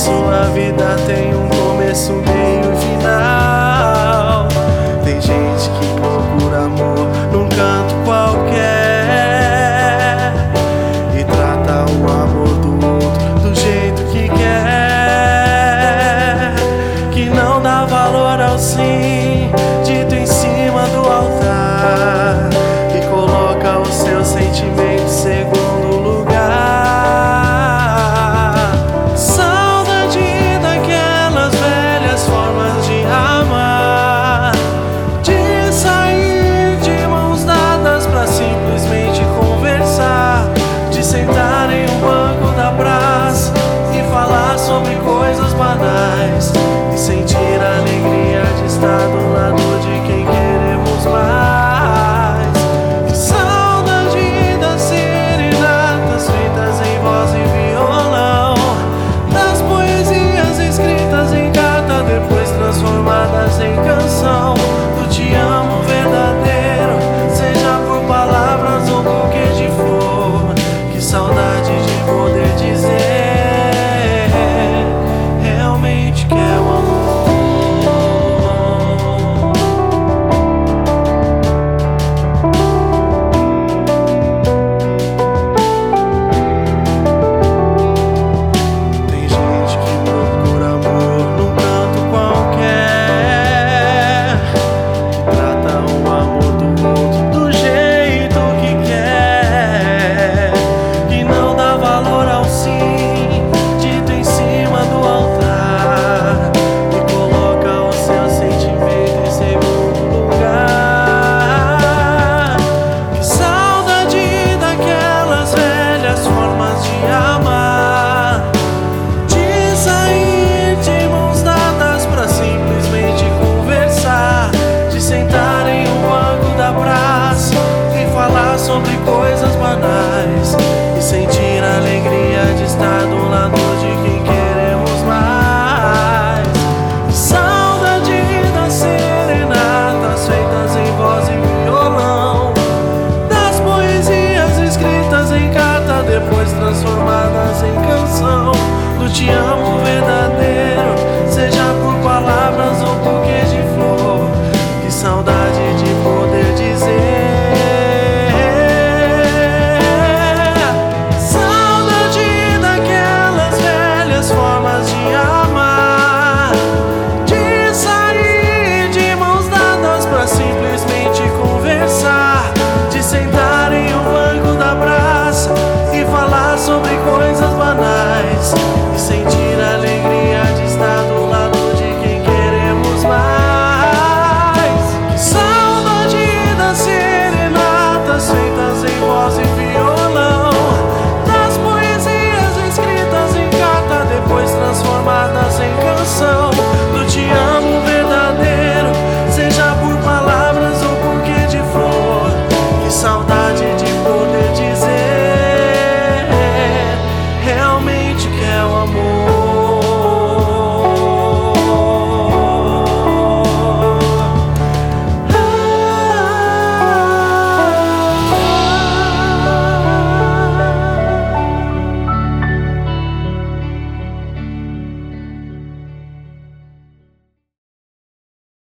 sua vida tem um começo, meio e final. Tem gente que procura amor num canto qualquer e trata o amor do outro do jeito que quer, que não dá valor ao sim dito em cima do altar, que coloca o seu sentimento em segundo lugar. Saudade daquelas velhas formas de amar, de sair de mãos dadas pra simplesmente conversar, de sentar em um banco da praça e falar sobre coisas banais e sentir a alegria de estar do lado de quem queremos mais. Que saudade das serenatas feitas em voz e violão, das poesias escritas em carta depois transformadas em canção, do te amo verdadeiro, seja por palavras ou qualquer que for. Que saudade de poder dizer realmente que é o amor. Tem gente que procura amor num canto qualquer, que trata o amor do outro do jeito que quer, que não dá valor ao sim dito em cima do altar, e coloca o seu sentimento em segundo lugar. Que saudade daquelas velhas formas de amar, de sair de mãos dadas pra simplesmente conversar, de sentar em um banco da praça e falar sobre coisas banais e sentir a alegria de estar do lado de quem queremos mais. Que saudade das serenatas feitas em voz e violão, das poesias escritas em carta depois transformadas em canção, do te amo verdadeiro,